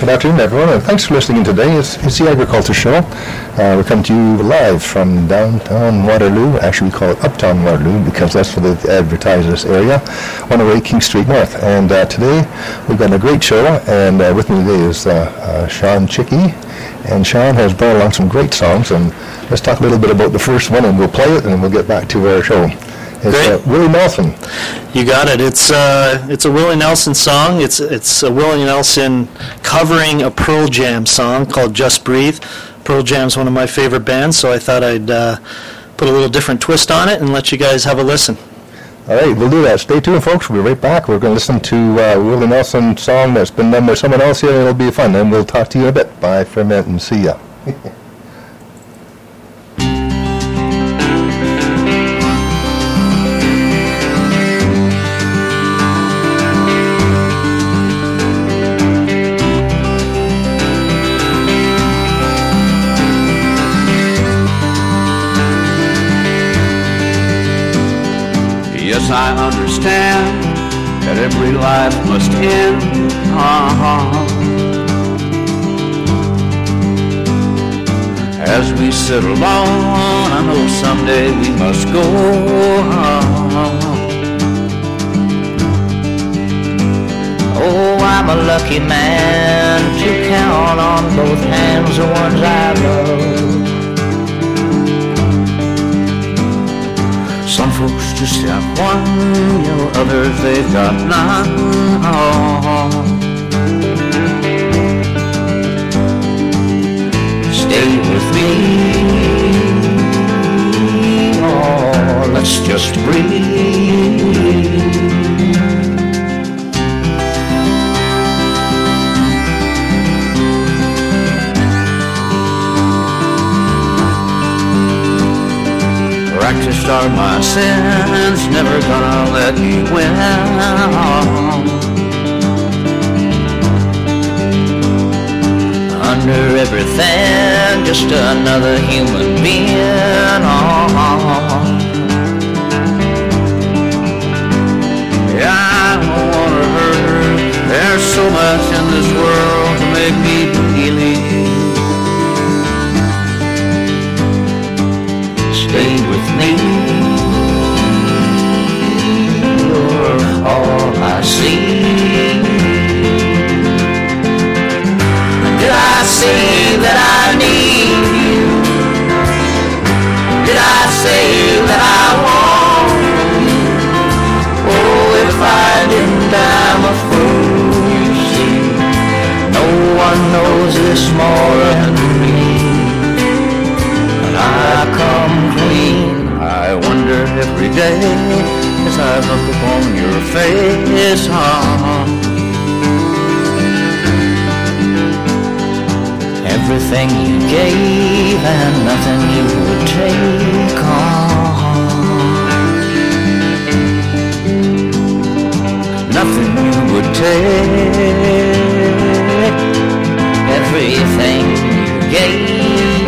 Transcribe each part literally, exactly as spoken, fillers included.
Good afternoon, everyone, and thanks for listening in today. It's, it's the Agriculture Show. Uh, we're coming to you live from downtown Waterloo. Actually, we call it Uptown Waterloo because that's where they advertise this area, one oh eight King Street North. And uh, today, we've got a great show, and uh, with me today is uh, uh, Sean Chickey. And Sean has brought along some great songs, and let's talk a little bit about the first one, and we'll play it, and then we'll get back to our show. It's uh, Willie Nelson. You got it. It's uh, it's a Willie Nelson song. It's it's a Willie Nelson covering a Pearl Jam song called "Just Breathe." Pearl Jam's one of my favorite bands, so I thought I'd uh, put a little different twist on it and let you guys have a listen. All right, we'll do that. Stay tuned, folks. We'll be right back. We're going to listen to uh, Willie Nelson song that's been done by someone else here, and it'll be fun. And we'll talk to you in a bit. Bye for a minute, and see ya. Yes, I understand that every life must end. Uh-huh. As we sit alone, I know someday we must go. Uh-huh. Oh, I'm a lucky man to count on both hands the ones I love. Some folks just have one, you know, others they've got none. Oh. Stay with me, oh, let's just breathe. Practiced are my sins, never gonna let me win. Under everything, just another human being. Oh. Yeah, I don't wanna hurt her. There's so much in this world to make me believe. Stay with me, you're all I see. Did I say that I need you? Did I say that I want you? Oh, if I didn't, I'm a fool, you see. No one knows this more than me. I come clean. I wonder every day as I look upon your face, huh? Everything you gave and nothing you would take on. Nothing you would take. Everything you gave.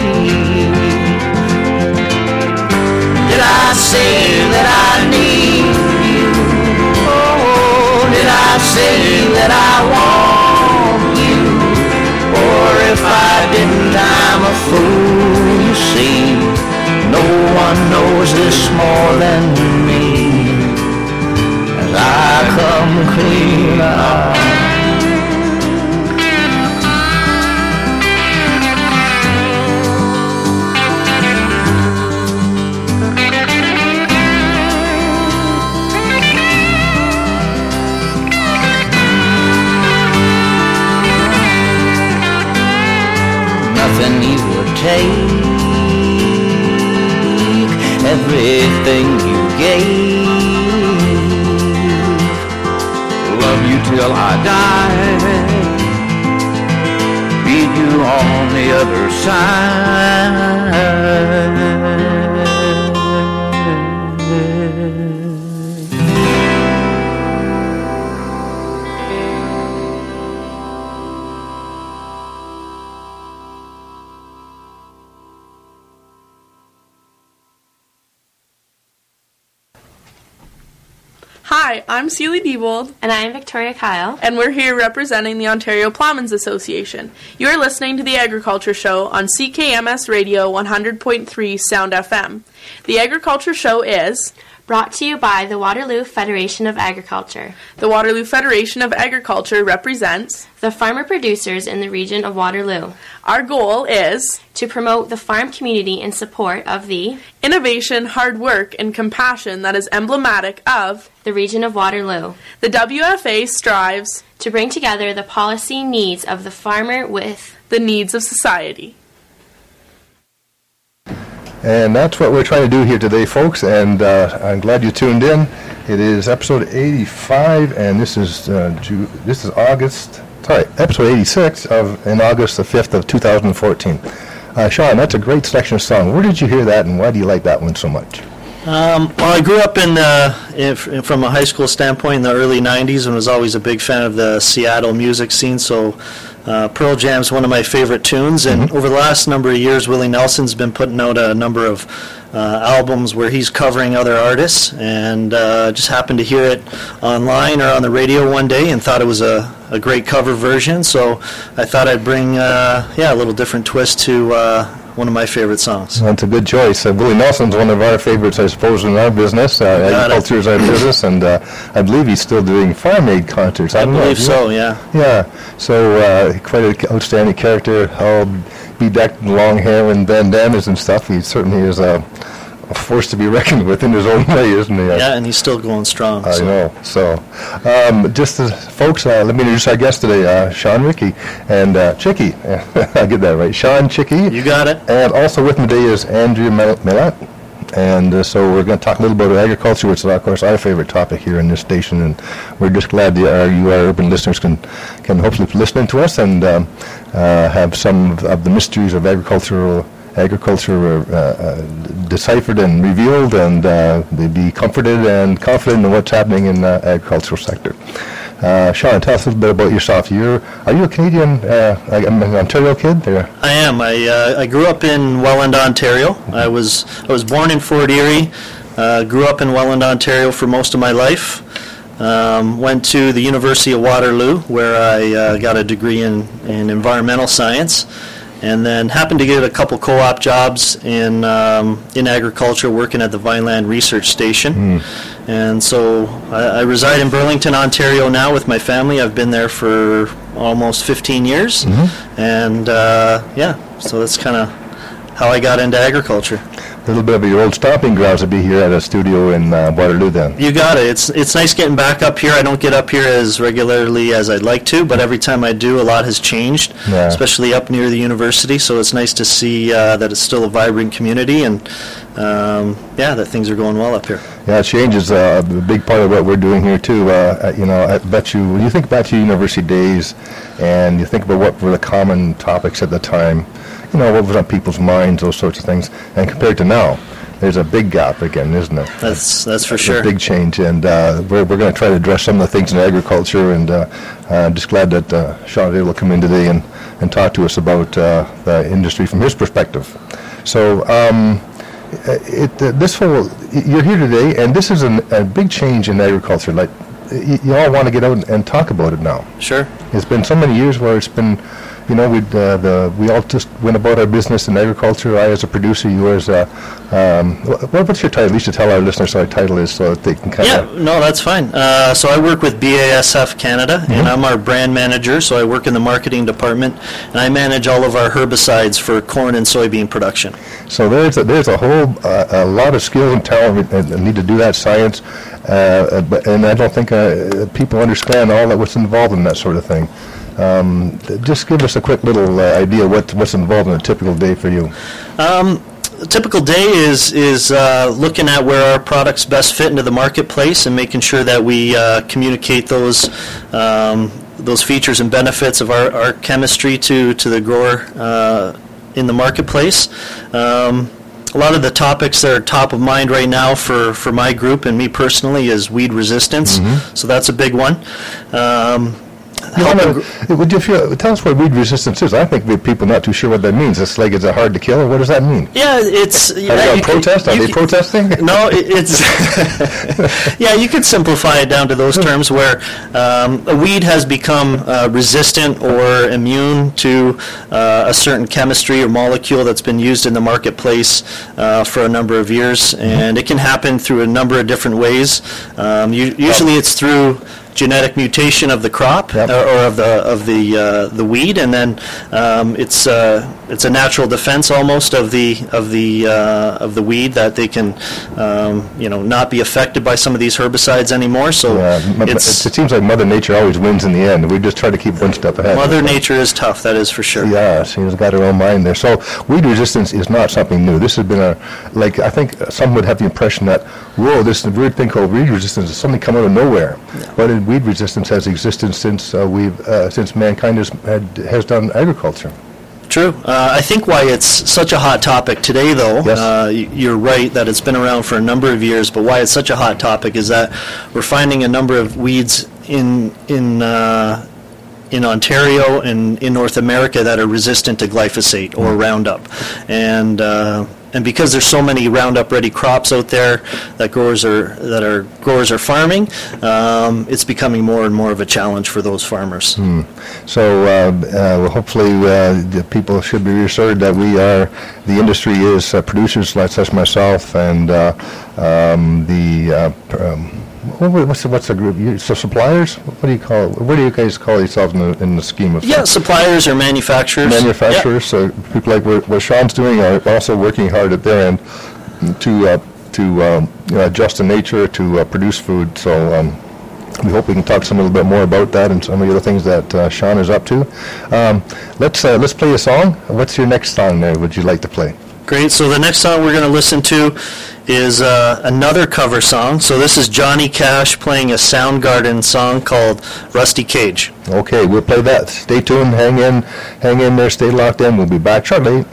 Did I say that I need you? Oh, did I say that I want you? Or if I didn't, I'm a fool, you see. No one knows this more than me. As I come clean out. Nothing you would take, everything you gave. Love you till I die, meet you on the other side. Hi, Hi, I'm Celie Diebold. And I'm Victoria Kyle. And we're here representing the Ontario Plowmen's Association. You're listening to the Agriculture Show on C K M S Radio one hundred point three Sound F M. The Agriculture Show is brought to you by the Waterloo Federation of Agriculture. The Waterloo Federation of Agriculture represents the farmer producers in the region of Waterloo. Our goal is to promote the farm community in support of the innovation, hard work, and compassion that is emblematic of the region of Waterloo. The W F A strives to bring together the policy needs of the farmer with the needs of society. And that's what we're trying to do here today, folks, and uh, I'm glad you tuned in. It is episode eighty-five, and this is uh, Ju- this is August, sorry, episode eighty-six of in August the fifth of two thousand fourteen. Uh, Sean, that's a great selection of song. Where did you hear that, and why do you like that one so much? Um, well, I grew up in, uh, in from a high school standpoint in the early nineties and was always a big fan of the Seattle music scene, so uh, Pearl Jam's one of my favorite tunes, and mm-hmm. over the last number of years, Willie Nelson's been putting out a number of uh, albums where he's covering other artists, and uh, just happened to hear it online or on the radio one day and thought it was a, a great cover version, so I thought I'd bring uh, yeah, a little different twist to uh, one of my favorite songs. That's a good choice. Uh, Willie Nelson's one of our favorites, I suppose, in our business. Uh, agriculture is our business, and uh, I believe he's still doing Farm Aid concerts. I, I don't believe know, so, yeah. Yeah, so uh, quite an outstanding character, all bedecked in long hair and bandanas and stuff. He certainly is a, a force to be reckoned with in his own way, isn't he? Yeah, and he's still going strong. I so. know. So, um, just as folks, uh, let me introduce our guest today, uh, Sean Rickey and uh, Chicky. I get that right. Sean Chicky. You got it. And also with me today is Andrea Millett. And uh, so we're going to talk a little bit about agriculture, which is, of course, our favorite topic here in this station. And we're just glad you, uh, you our urban listeners, can can hopefully be listening to us and um, uh, have some of, of the mysteries of agricultural agriculture uh, uh, deciphered and revealed, and uh, they be comforted and confident in what's happening in the agricultural sector. Uh, Sean, tell us a little bit about yourself. You're, are you a Canadian, uh, an Ontario kid? Or? I am. I uh, I grew up in Welland, Ontario. I was I was born in Fort Erie. Uh, grew up in Welland, Ontario for most of my life. Um, went to the University of Waterloo, where I uh, got a degree in, in environmental science. And then happened to get a couple co-op jobs in um, in agriculture, working at the Vineland Research Station. Mm. And so I, I reside in Burlington, Ontario now with my family. I've been there for almost fifteen years. Mm-hmm. And uh, yeah, so that's kind of how I got into agriculture. A little bit of your old stomping grounds to be here at a studio in uh, Waterloo then. You got it. It's it's nice getting back up here. I don't get up here as regularly as I'd like to, but every time I do, a lot has changed, yeah. especially up near the university, so it's nice to see uh, that it's still a vibrant community, and um, yeah, that things are going well up here. Yeah, change is uh, a big part of what we're doing here too. Uh, you know, I bet you, when you think back to your university days and you think about what were the common topics at the time, you know, what was on people's minds, those sorts of things, and compared to now, there's a big gap again, isn't it? That's that's for it's sure. A big change, and uh, we're we're going to try to address some of the things in agriculture, and uh, I'm just glad that uh, Sean was able to come in today and, and talk to us about uh, the industry from his perspective. So, um, it uh, this whole, you're here today, and this is an, a big change in agriculture. Like, y- you all want to get out and, and talk about it now. Sure. It's been so many years where it's been, you know, we uh, the we all just went about our business in agriculture. I as a producer, you as a, um, what, what's your title? At least to tell our listeners what our title is so that they can kind of... Yeah, no, that's fine. Uh, so I work with B A S F Canada, mm-hmm. and I'm our brand manager, so I work in the marketing department, and I manage all of our herbicides for corn and soybean production. So there's a, there's a whole, uh, a lot of skills and talent that need to do that science, uh, but, and I don't think uh, people understand all that what's involved in that sort of thing. Um, just give us a quick little uh, idea what what's involved in a typical day for you. Um, a typical day is is uh, looking at where our products best fit into the marketplace and making sure that we uh, communicate those um, those features and benefits of our, our chemistry to to the grower uh, in the marketplace. Um, A lot of the topics that are top of mind right now for, for my group and me personally is weed resistance. Mm-hmm. So that's a big one. Um, help them No, would you feel, tell us what weed resistance is. I think we- people not too sure what that means. It's like, is it hard to kill? What does that mean? Yeah, it's... Are yeah, they on you could- protest? Are you they could- protesting? No, it, it's... yeah, you could simplify it down to those terms where um, a weed has become uh, resistant or immune to uh, a certain chemistry or molecule that's been used in the marketplace uh, for a number of years, and it can happen through a number of different ways. Um, u- usually it's through genetic mutation of the crop Yep. uh, or of the of the uh, the weed, and then um, it's uh, it's a natural defense almost of the of the uh, of the weed that they can um, you know not be affected by some of these herbicides anymore. So Yeah, m- m- it's it seems like Mother Nature always wins in the end. We just try to keep one step ahead. Mother Nature is tough. That is for sure. Yeah, she's got her own mind there. So weed resistance is not something new. This has been a, like, I think some would have the impression that, whoa, this is a weird thing called weed resistance is something come out of nowhere. But in weed resistance has existed since uh, we've uh, since mankind has had, has done agriculture. True. Uh, I think why it's such a hot topic today, though, Yes. uh, y- you're right that it's been around for a number of years, but why it's such a hot topic is that we're finding a number of weeds in in uh, in Ontario and in North America that are resistant to glyphosate or Roundup. And uh, and because there's so many Roundup-ready crops out there that growers are that are growers are farming, um, it's becoming more and more of a challenge for those farmers. So uh, uh, well, hopefully uh, the people should be reassured that we are, the industry is uh, producers like such myself and uh, um, the, uh, pr- um, what- what's the, what's the group, You- so suppliers? What do you call, what do you guys call yourselves in the, in the scheme of Yeah, things? suppliers or manufacturers. Manufacturers, so people like what what Sean's doing are also working hard at their end to, uh, to um, you know, adjust to nature, to uh, produce food, so um, we hope we can talk some a little bit more about that and some of the other things that uh, Sean is up to. Um, let's uh, let's play a song. What's your next song there? Would you like to play? Great. So the next song we're going to listen to is uh, another cover song. So this is Johnny Cash playing a Soundgarden song called Rusty Cage. Okay, we'll play that. Stay tuned. Hang in, hang in there. Stay locked in. We'll be back shortly.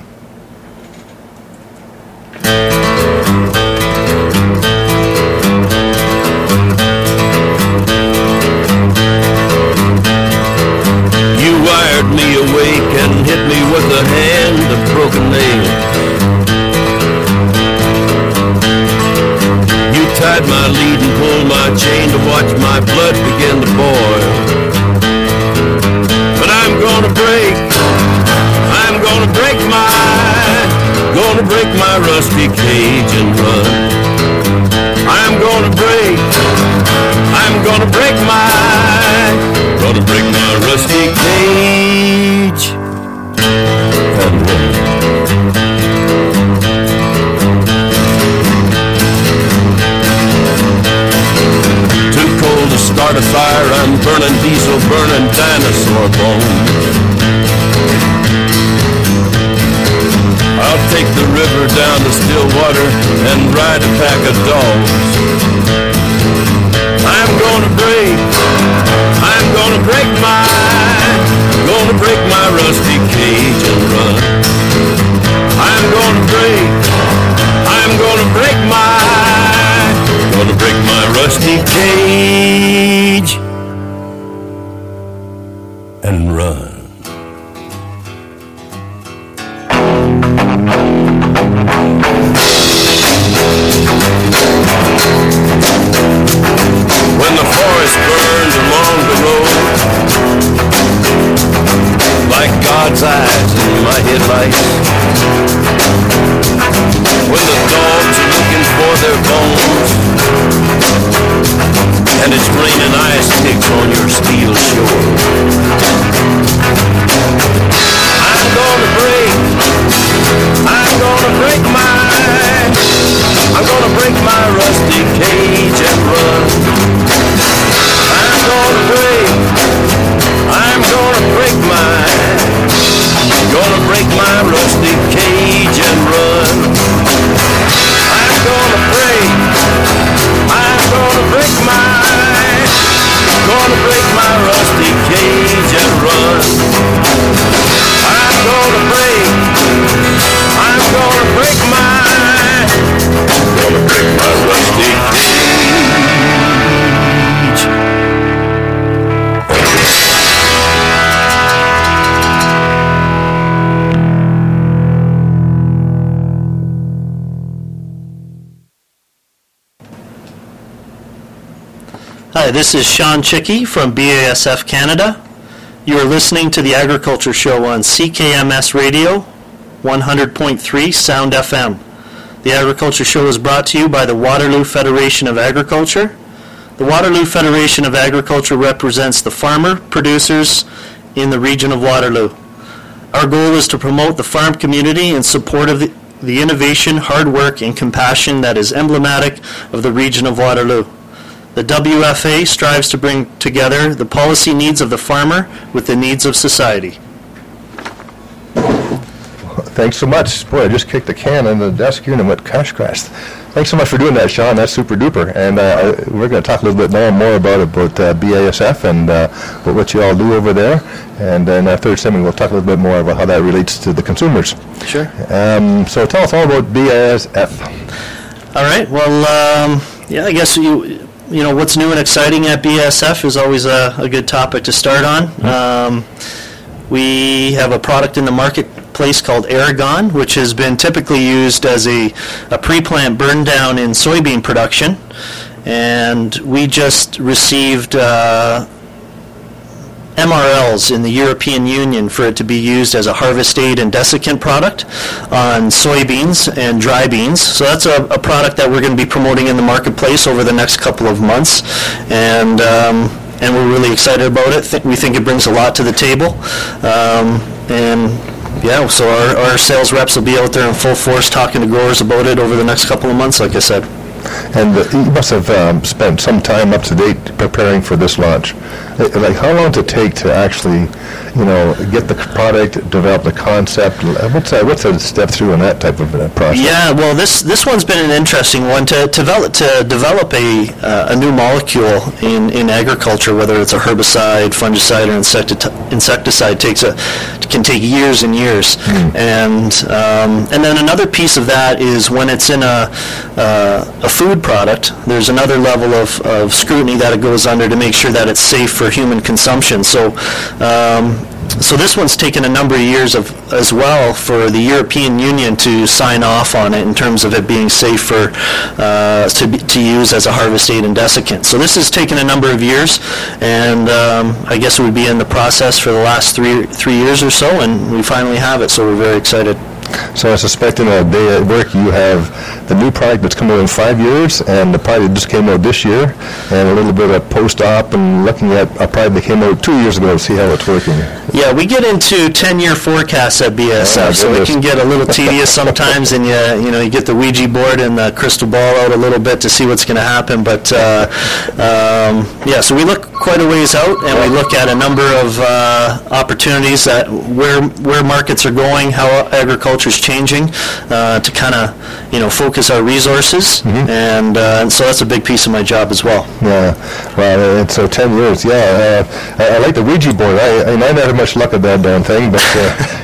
You wired me awake and hit me with a hand of broken nails. You tied my lead and pulled my chain to watch my blood begin to boil. But I'm gonna break, I'm gonna break my, gonna break my rusty cage and run. I'm gonna break, I'm gonna break my, gonna break my rusty cage and run. Too cold to start a fire, I'm burning diesel, burning dinosaur bones. I'll take the river down to Stillwater and ride a pack of dogs. I'm gonna break, I'm gonna break my, gonna break my rusty cage and run. I'm gonna break, I'm gonna break my, gonna break my rusty cage and run. When the forest burns along the road, like God's eyes in my headlights. When the dogs are looking for their bones, and it's raining ice picks on your steel shore. I'm gonna break, I'm gonna break my, I'm gonna break my rusty cage and run. I'm gonna break, I'm gonna break my, gonna break my rusty cage and run. I'm gonna break, I'm gonna break my, gonna break my rusty cage and Hi, this is Sean Chickey from B A S F Canada. You are listening to the Agriculture Show on C K M S Radio, one hundred point three Sound F M. The Agriculture Show is brought to you by the Waterloo Federation of Agriculture. The Waterloo Federation of Agriculture represents the farmer producers in the region of Waterloo. Our goal is to promote the farm community in support of the, the innovation, hard work, and compassion that is emblematic of the region of Waterloo. The W F A strives to bring together the policy needs of the farmer with the needs of society. Thanks so much. Boy, I just kicked the can on the desk here and it went crash crash. Thanks so much for doing that, Sean. That's super duper. And uh, we're going to talk a little bit more and more about about uh, B A S F and uh, what you all do over there. And uh, in our third segment, we'll talk a little bit more about how that relates to the consumers. Sure. Um, so tell us all about B A S F. All right. Well, um, yeah, I guess you you know what's new and exciting at B A S F is always a, a good topic to start on. Mm-hmm. Um, we have a product in the marketplace called Aragon, which has been typically used as a, a pre-plant burn down in soybean production. And we just received uh, M R Ls in the European Union for it to be used as a harvest aid and desiccant product on soybeans and dry beans. So that's a, a product that we're going to be promoting in the marketplace over the next couple of months. And um, and we're really excited about it. Th- we think it brings a lot to the table. Um, and yeah, so our, our sales reps will be out there in full force talking to growers about it over the next couple of months, like I said. And uh, you must have um, spent some time up to date preparing for this launch. Uh, Like, how long does it take to actually, you know, get the product, develop the concept? What's that, what's the step through in that type of uh, process? Yeah, well, this this one's been an interesting one to develop to develop a uh, a new molecule in, in agriculture, whether it's a herbicide, fungicide, or insecti- insecticide, takes a can take years and years. Mm. And um, and then another piece of that is when it's in a uh, a food product, there's another level of, of scrutiny that it goes under to make sure that it's safe for human consumption. So um, so this one's taken a number of years of as well for the European Union to sign off on it in terms of it being safe for uh, to be, to use as a harvest aid and desiccant. So this has taken a number of years, and um, I guess it would be in the process for the last three three years or so, and we finally have it. So we're very excited. So I suspect in a day at work you have the new product that's come out in five years and the product that just came out this year and a little bit of post-op and looking at a product that came out two years ago to see how it's working. Yeah, we get into ten-year forecasts at B A S F, oh, so it can get a little tedious sometimes, and you you know you get the Ouija board and the crystal ball out a little bit to see what's going to happen. But uh, um, yeah, so we look quite a ways out, and we look at a number of uh, opportunities that where where markets are going, how agriculture is changing, uh, to kind of you know focus our resources, mm-hmm. and, uh, and so that's a big piece of my job as well. Yeah, well, it's uh, ten years. Yeah, uh, I, I like the Ouija board. I, I might not have much luck with that darn thing, but uh,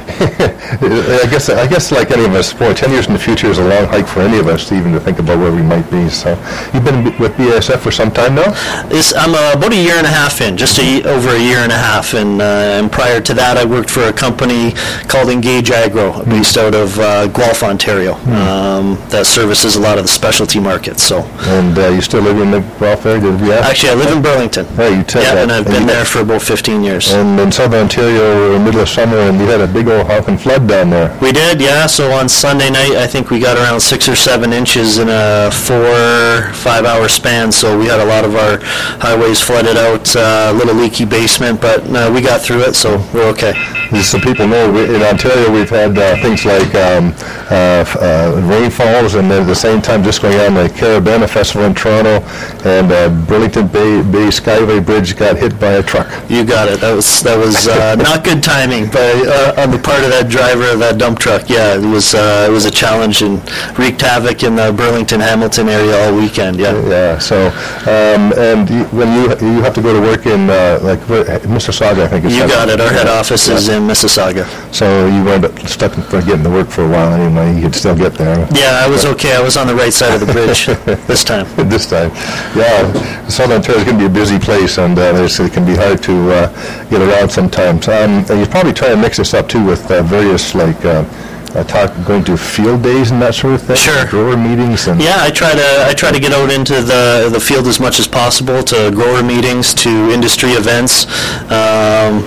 I guess I guess like any of us, boy, ten years in the future is a long hike for any of us to even to think about where we might be. So you've been with B A S F for some time now? It's, I'm uh, about a year and a half in, just a, over a year and a half, and, uh, and prior to that I worked for a company called Engage Agro, based out of uh, Guelph, Ontario, mm. um, that services a lot of the specialty markets. So. And uh, you still live in the Guelph area? Did we ask? Actually, I live in Burlington. Right, you said yeah, that. and I've and been there for about fifteen years. And in southern Ontario, in the middle of summer, and you had a big old honking flood down there. We did, yeah. So on Sunday night, I think we got around six or seven inches in a four, five-hour span. So we had a lot of our highways flooded out, a uh, little leaky basement, but uh, we got through it, so we're okay. Just so people know, we, in Ontario, we've had uh, things like um, uh, uh, rainfalls, and then at the same time, just going on the Carabana Festival in Toronto, and uh, Burlington Bay, Bay Skyway Bridge got hit by a truck. You got it. That was that was uh, not good timing, but uh, on the part of that driver of that dump truck, yeah, it was uh, it was a challenge and wreaked havoc in the Burlington Hamilton area all weekend. Yeah. Yeah. So, um, and you, when you you have to go to work in uh, like Mississauga, I think it's. You got it. Our head office is in Mississauga. So you weren't stuck for getting to work for a while anyway. You could still get there. Yeah, I was okay. I was on the right side of the bridge this time. This time, yeah. Southern Ontario is going to be a busy place, and uh, it can be hard to uh, get around sometimes. Um, and you probably try to mix this up too with uh, various like uh, uh, talk going to field days and that sort of thing? Sure. Grower meetings and Yeah, I try to I try to get out into the the field as much as possible, to grower meetings, to industry events. Um,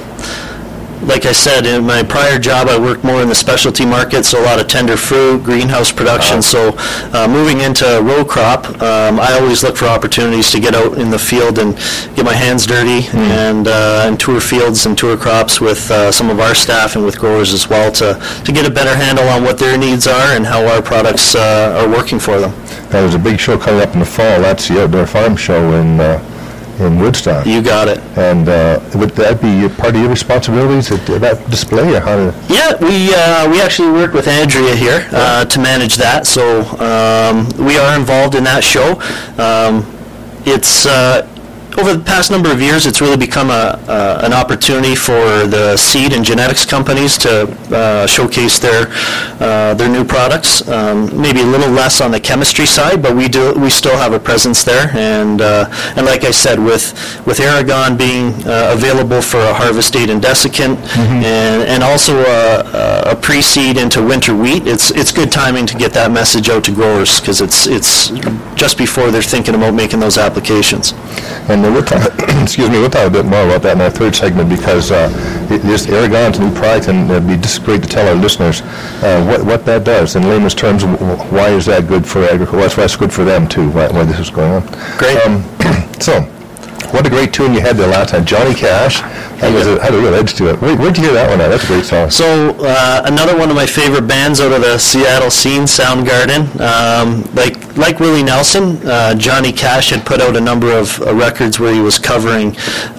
like I said, in my prior job, I worked more in the specialty market, so a lot of tender fruit, greenhouse production. So uh, moving into row crop, um, I always look for opportunities to get out in the field and get my hands dirty and, uh, and tour fields and tour crops with uh, some of our staff and with growers as well, to, to get a better handle on what their needs are and how our products uh, are working for them. Now, there's a big show coming up in the fall. That's the Outdoor Farm Show in uh, in Woodstock. You got it. And uh, would that be part of your responsibilities, that, that display, or how to... Yeah, we uh, we actually work with Andrea here uh, to manage that, so um, we are involved in that show. Um, it's uh, over the past number of years, it's really become a uh, an opportunity for the seed and genetics companies to uh, showcase their uh, their new products. Um, maybe a little less on the chemistry side, but we do we still have a presence there. And uh, and like I said, with with Aragon being uh, available for a harvest date in desiccant, mm-hmm. and and also a, a pre-seed into winter wheat, it's it's good timing to get that message out to growers, because it's it's just before they're thinking about making those applications. And we'll talk, excuse me, we'll talk a bit more about that in our third segment, because uh, it, this Aragon's new product, and it'd be just great to tell our listeners uh, what what that does in layman's terms. Why is that good for agriculture? Why it's good for them too? Why, why this is going on? Great. Um, so, what a great tune you had there last time, Johnny Cash. That was a, had a real edge to it. Where, where'd you hear that one at? That's a great song. So uh, another one of my favorite bands out of the Seattle scene, Soundgarden. Um, like like Willie Nelson, uh, Johnny Cash had put out a number of uh, records where he was covering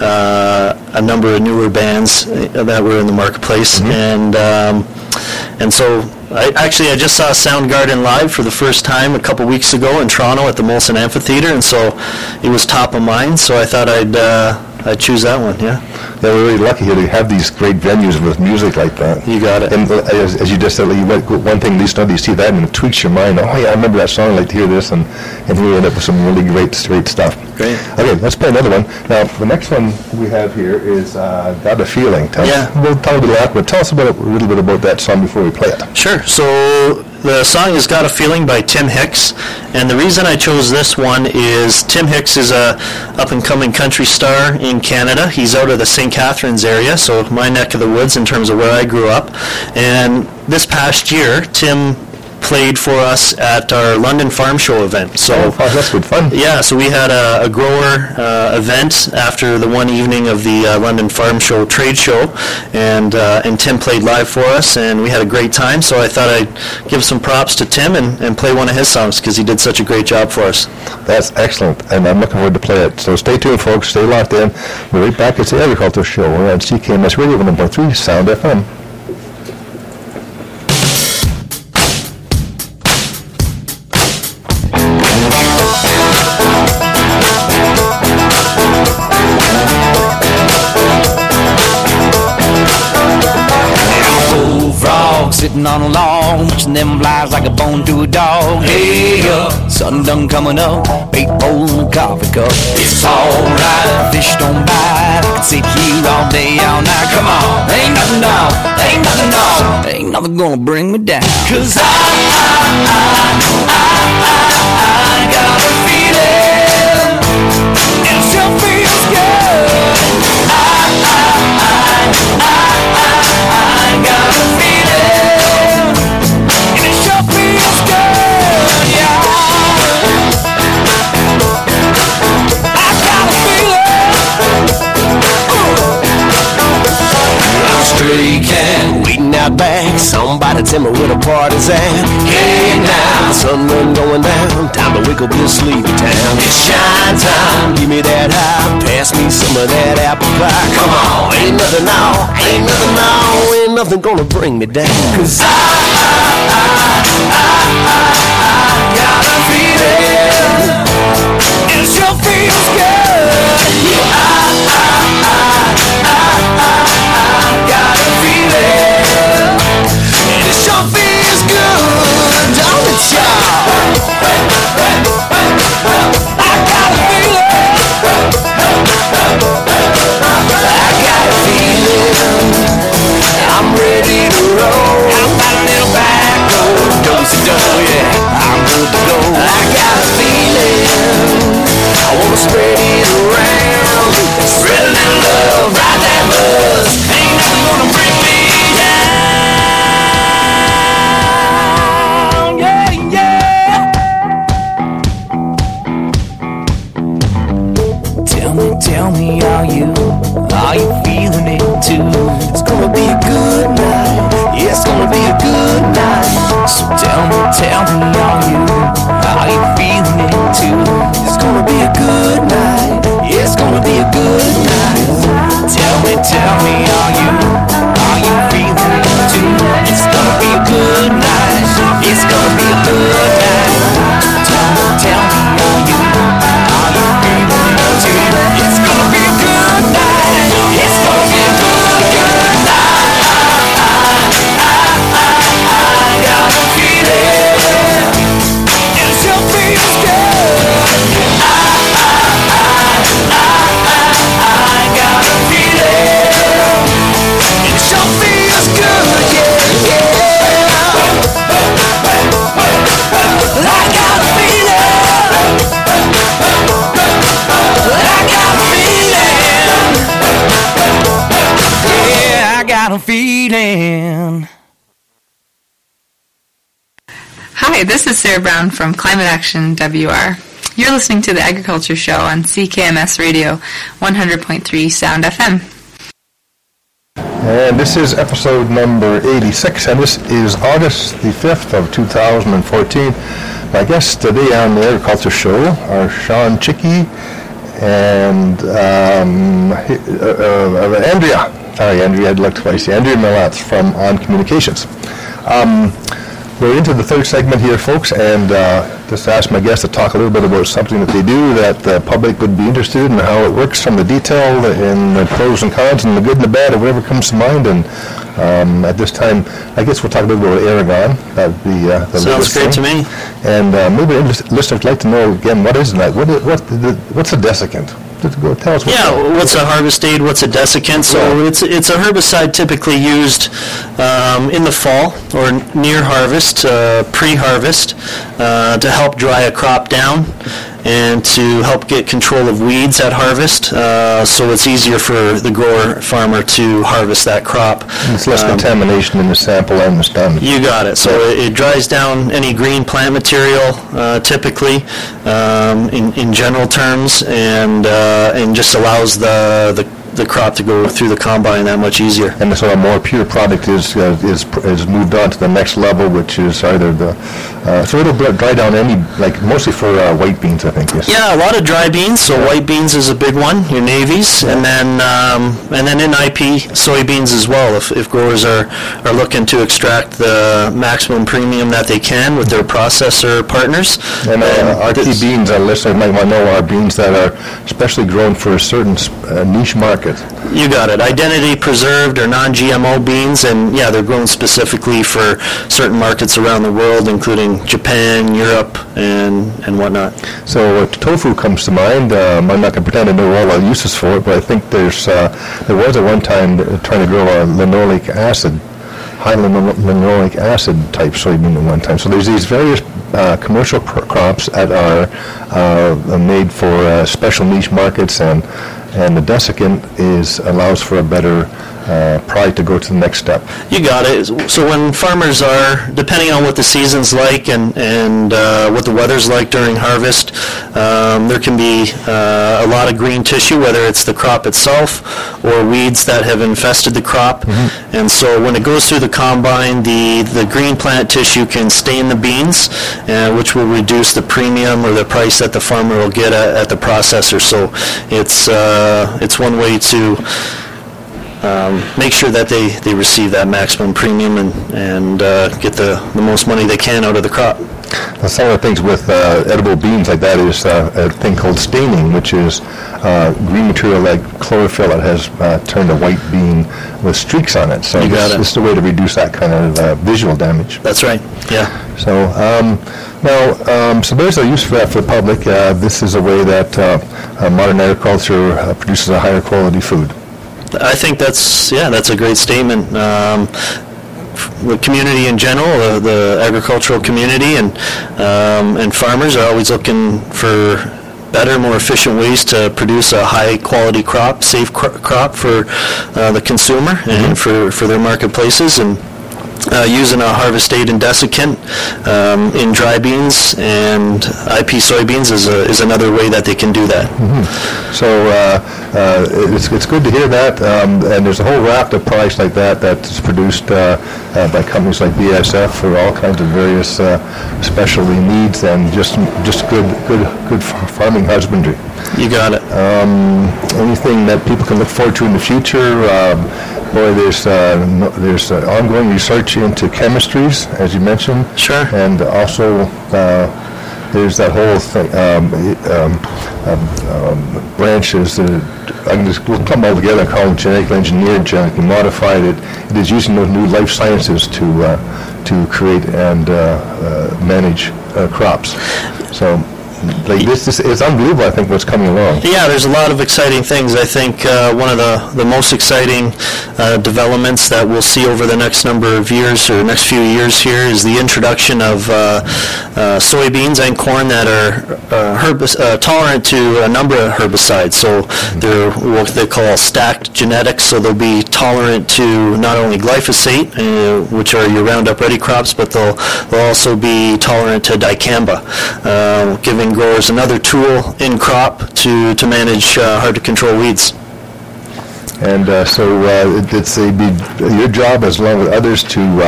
uh, a number of newer bands that were in the marketplace, mm-hmm. and um, and so I, actually I just saw Soundgarden live for the first time a couple weeks ago in Toronto at the Molson Amphitheater, and so it was top of mind. So I thought I'd uh, I'd choose that one. Yeah. Yeah, we're really lucky here to have these great venues with music like that. You got it. And uh, as, as you just said, you went, one thing, these you see that and it tweaks your mind. Oh yeah, I remember that song. I'd like to hear this, and and we end up with some really great, great stuff. Great. Okay, let's play another one. Now, the next one we have here is uh, "Got a Feeling." Tell yeah. Us, we'll tell a little but tell us about a little bit about that song before we play it. Sure. So the song is "Got a Feeling" by Tim Hicks, and the reason I chose this one is Tim Hicks is a up-and-coming country star in Canada. He's out of the Saint Catharines area, so my neck of the woods in terms of where I grew up. And this past year, Tim played for us at our London Farm Show event. So oh, that's good fun. Yeah, so we had a, a grower uh, event after the one evening of the uh, London Farm Show trade show, and uh, and Tim played live for us, and we had a great time. So I thought I'd give some props to Tim and, and play one of his songs, because he did such a great job for us. That's excellent, and I'm looking forward to play it. So stay tuned, folks. Stay locked in. We're right back. It's the Agriculture Show. We're on C K M S Radio one oh point three Sound F M. Sitting on a log, watching them flies like a bone to a dog. Hey up, sun done coming up, bait bowl and a coffee cup. It's alright, fish don't bite. I can sit here all day, all night. Come on, ain't nothing no, ain't nothing no, ain't nothing gonna bring me down. Cause I, I, I, I, I got a feeling, and it sure feels good. I, I, I, I, I, I got a feeling. Waiting out back, somebody tell me where the party's at. Hey now, sun done going down, time to wake up this sleepy town. It's shine time, give me that high, pass me some of that apple pie. Come on, ain't nothing now, ain't nothing now, ain't nothing gonna bring me down. Cause I, I, I, I, I, I got a feeling, it sure feels good. Yeah, I, I, I, I, I, I got a feeling, and it sure feels good, don't it, y'all? I got a feeling, I got a feeling, I'm ready to roll. How about a little bag? I'm good to go. I got a feeling I wanna spread it around. Spread a little love, ride that bus. Ain't nothing gonna bring me down. Yeah, yeah. Tell me, tell me, are you, are you feeling it too? It's gonna be a good night. Yeah, it's gonna be a good night. So tell me, tell me, are you, are you feeling it too? It's gonna be a good night. Yeah, it's gonna be a good night. Tell me, tell me, are you, are you feeling it too? It's gonna be a good night. It's gonna be a good night. Tell me, tell me, are you, are you feeling it too? It's gonna be a good night. It's gonna be a good, good night. I got a feeling, and it sure feels good. I, I, I, I, I got a feeling, and it sure feels good, yeah, yeah. I got a feeling, I got a feeling, yeah, I got a feeling. Hi, this is Sarah Brown from Climate Action W R. You're listening to the Agriculture Show on C K M S Radio, one hundred point three Sound F M. And this is episode number eighty-six, and this is August the fifth of two thousand fourteen. My guests today on the Agriculture Show are Sean Chickey and um, uh, uh, Andrea. Sorry, Andrea, I'd like twice. Andrea Milatz from On Communications. Um, We're into the third segment here, folks, and uh, just ask my guests to talk a little bit about something that they do that the public would be interested in, how it works from the detail and the pros and cons and the good and the bad, or whatever comes to mind. And um, at this time, I guess we'll talk a little bit about Aragon. That would be uh, the Sounds great thing. to me. And uh, maybe the listeners would like to know, again, what is that? What is, what, the, what's a desiccant? Just go tell us what Yeah, that- what's a harvest aid? What's a desiccant? So Yeah. it's it's a herbicide typically used um, in the fall or near harvest, uh, pre-harvest, uh, to help dry a crop down and to help get control of weeds at harvest. Uh, so it's easier for the grower farmer to harvest that crop. It's less Um, contamination in the sample and the stem. You got it. So it, it dries down any green plant material, uh, typically, um, in, in general terms, and uh, and just allows the, the the crop to go through the combine that much easier. And so a more pure product is uh, is is moved on to the next level, which is either the uh, so it'll dry down any, like mostly for uh, white beans, I think. Yes. Yeah, a lot of dry beans. So white beans is a big one. Your navies, and then um, and then in I P soybeans as well. If, if growers are, are looking to extract the maximum premium that they can with their processor partners. And uh, R T this- beans, our listeners might want to know, are beans that are specially grown for a certain uh, niche market. You got it. Identity preserved or non-G M O beans, and yeah, they're grown specifically for certain markets around the world, including Japan, Europe, and and whatnot. So uh, tofu comes to mind. Um, I'm not going to pretend I know all the uses for it, but I think there's uh, there was at one time uh, trying to grow a linoleic acid, high lino- linoleic acid type soybean at one time. So there's these various uh, commercial cr- crops that are uh, made for uh, special niche markets, and and the desiccant is allows for a better uh, product to go to the next step. You got it. So when farmers are, depending on what the season's like and, and uh, what the weather's like during harvest, um, there can be uh, a lot of green tissue, whether it's the crop itself or weeds that have infested the crop. Mm-hmm. And so when it goes through the combine, the, the green plant tissue can stain the beans, uh, which will reduce the premium or the price that the farmer will get at, at the processor. So it's, uh, it's one way to Um, make sure that they, they receive that maximum premium and, and uh, get the, the most money they can out of the crop. Now, some of the things with uh, edible beans like that is uh, a thing called staining, which is uh, green material like chlorophyll that has uh, turned a white bean with streaks on it. So You got this, it. this is a way to reduce that kind of uh, visual damage. That's right, yeah. So um, now, um, so there's a use for that for the public. Uh, this is a way that uh, uh, modern agriculture uh, produces a higher quality food. I think that's, yeah, that's a great statement. Um, the community in general, uh, the agricultural community, and um, and farmers are always looking for better, more efficient ways to produce a high-quality crop, safe cr- crop for uh, the consumer mm-hmm. and for, for their marketplaces. And Uh, using a Harvest Aid and desiccant um, in dry beans and I P soybeans is a, is another way that they can do that. Mm-hmm. So uh, uh, it's it's good to hear that, um, and there's a whole raft of products like that that's produced uh, uh, by companies like B A S F for all kinds of various uh, specialty needs and just just good good good farming husbandry. You got it. Um, anything that people can look forward to in the future? Um, Boy, there's uh, no, there's uh, ongoing research into chemistries, as you mentioned. Sure. And also uh, there's that whole thing, um, um, um, um, branches that I can just we'll come all together and call them genetically engineered, genetically modified. It, it is using those new life sciences to uh, to create and uh, uh, manage uh, crops. So. Like this, this is unbelievable, I think, what's coming along. Yeah, there's a lot of exciting things. I think uh, one of the, the most exciting uh, developments that we'll see over the next number of years or next few years here is the introduction of uh, uh, soybeans and corn that are uh, herbis- uh, tolerant to a number of herbicides. So mm-hmm. they're what they call stacked genetics, so they'll be tolerant to not only glyphosate, uh, which are your Roundup Ready crops, but they'll, they'll also be tolerant to dicamba, uh, giving growers another tool in crop to, to manage uh, hard-to-control weeds. And uh, so uh, it, it's a, be your job, as along with others, to uh,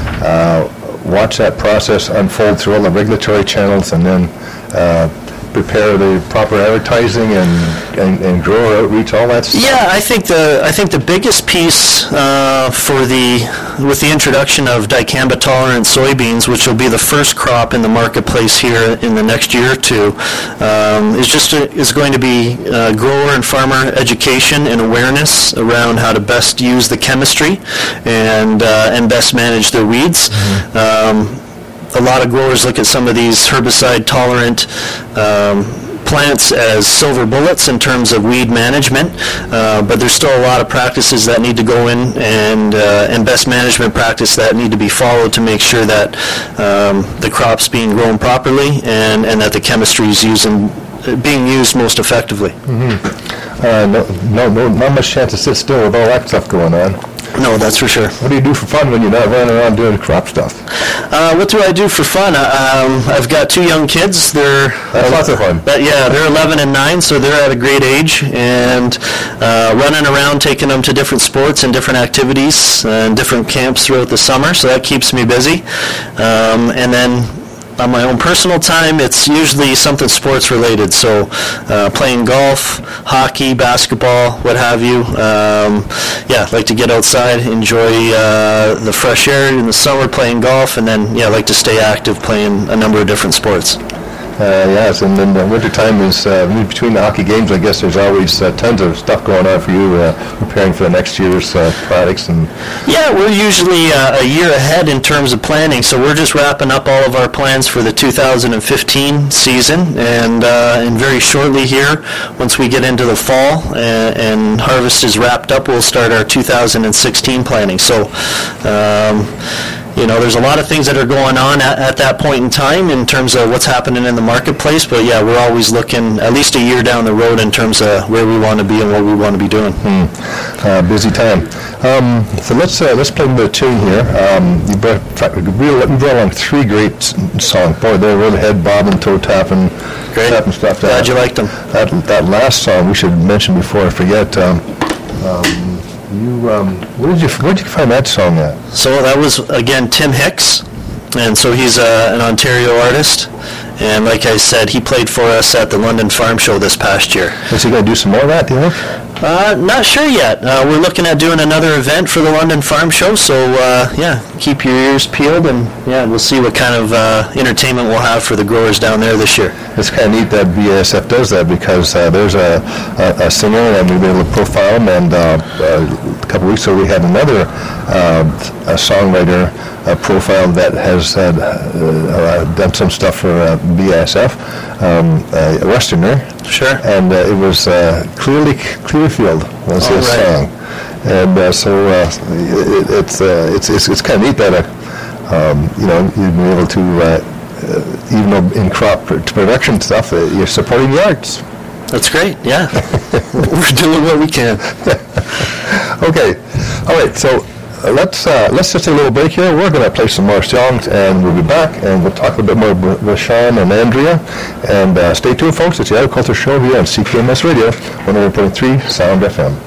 uh, watch that process unfold through all the regulatory channels and then uh, prepare the proper advertising and, and, and grower outreach, all that stuff? Yeah, I think the I think the biggest piece uh, for the with the introduction of dicamba tolerant soybeans, which will be the first crop in the marketplace here in the next year or two, um, is just a, is going to be uh, grower and farmer education and awareness around how to best use the chemistry and uh, and best manage their weeds. Mm-hmm. Um, A lot of growers look at some of these herbicide-tolerant um, plants as silver bullets in terms of weed management, uh, but there's still a lot of practices that need to go in and uh, and best management practice that need to be followed to make sure that um, the crop's being grown properly and, and that the chemistry is using, being used most effectively. Mm-hmm. uh, no, no, no, not much chance to sit still with all that stuff going on. No, that's for sure. What do you do for fun when you're not running around doing crop stuff? Uh, what do I do for fun? Um, I've got two young kids. They're That's lots of fun. But yeah, they're eleven and nine, so they're at a great age, and uh, running around, taking them to different sports and different activities and different camps throughout the summer. So that keeps me busy. Um, and then on my own personal time, it's usually something sports related. So uh, playing golf, hockey, basketball, what have you. Um, yeah, like to get outside, enjoy uh, the fresh air in the summer, playing golf, and then yeah, like to stay active, playing a number of different sports. Uh, yes, and then the winter time is uh, in between the hockey games. I guess there's always uh, tons of stuff going on for you, uh, preparing for the next year's uh, products. And yeah, we're usually uh, a year ahead in terms of planning, so we're just wrapping up all of our plans for the two thousand fifteen season, and uh, and very shortly here, once we get into the fall and, and harvest is wrapped up, we'll start our two thousand sixteen planning. So. Um, You know, there's a lot of things that are going on at, at that point in time in terms of what's happening in the marketplace. But yeah, we're always looking at least a year down the road in terms of where we want to be and what we want to be doing. Hmm. Uh, busy time. Um, so let's uh, let's play a bit of tune here. Um, you brought, you brought along three great songs. Boy, they're really head bobbing, toe tapping, great. tapping stuff. Glad that, you liked them. That that last song we should mention before I forget. Um, um, You, um, where did you where did you find that song at? So that was again Tim Hicks, and so he's uh, an Ontario artist, and like I said, he played for us at the London Farm Show this past year. Is he going to do some more of that, do you think? Uh, not sure yet. Uh, we're looking at doing another event for the London Farm Show, so uh, yeah, keep your ears peeled, and yeah, we'll see what kind of uh, entertainment we'll have for the growers down there this year. It's kind of neat that B A S F does that, because uh, there's a, a, a singer, and we've been able to profile him, and uh, uh, a couple of weeks ago we had another uh, a songwriter uh, profile that has uh, uh, done some stuff for uh, B A S F, um, a Westerner. Sure. And uh, it was uh, Clearly Clearfield was All his right. song. And uh, so uh, it, it's, uh, it's it's it's kind of neat that uh, um, you know you've been able to uh, uh, even though in crop pr- production stuff, uh, you're supporting the arts. That's great. Yeah, we're doing what we can. Okay, all right. So uh, let's uh, let's just take a little break here. We're going to play some more songs, and we'll be back, and we'll talk a bit more with with Sean and Andrea. And uh, stay tuned, folks. It's the Agriculture Show here on C K M S Radio, one hundred point three Sound F M.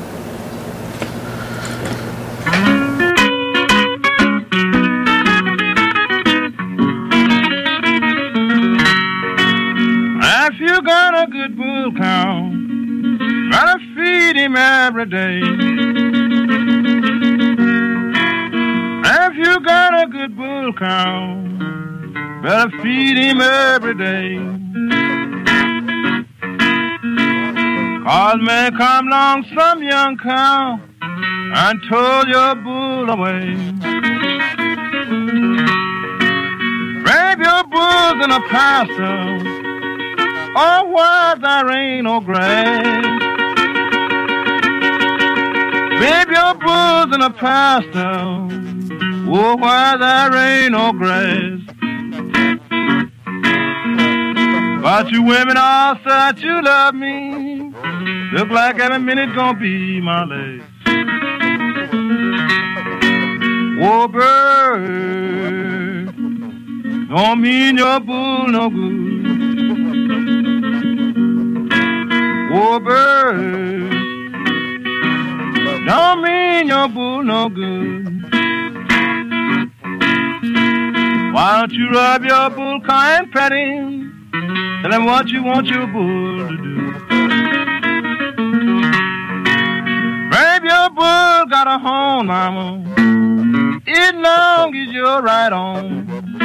If you got a good bull cow, gotta feed him every day. If you got a good bull cow, better feed him every day. 'Cause may come along some young cow and tow your bull away. Grab your bulls in a pasture, oh, where there ain't no grass. Babe your bulls in a pasture, oh, where there ain't no grass. But you women all said you love me, look like every minute gonna be my last. Oh, bird, don't mean your bull no good. Oh, bird, don't mean your bull no good. Why don't you rub your bull car and pet him? Tell him what you want your bull to do. Babe, your bull got a horn, mama, as long as you're right on.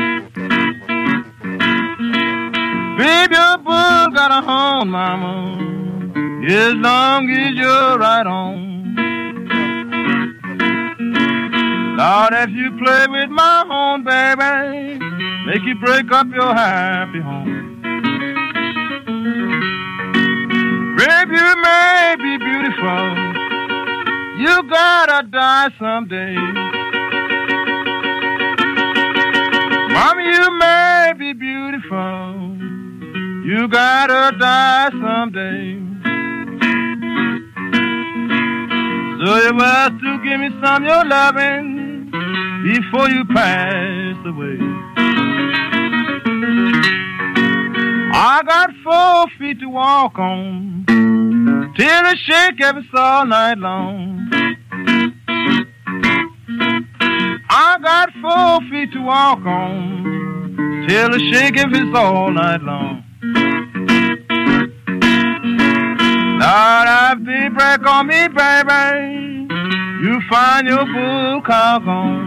Babe, your bull got a horn, mama, as long as you're right on. Lord, if you play with my horn, baby, make you break up your happy home. Babe, you may be beautiful, you gotta die someday. Mommy, you may be beautiful, you gotta die someday. So you must to give me some of your loving before you pass away. I got four feet to walk on till I shake every all night long. I got four feet to walk on till I shake every all night long. Lord, if the break on me, baby, you find your bull cow gone.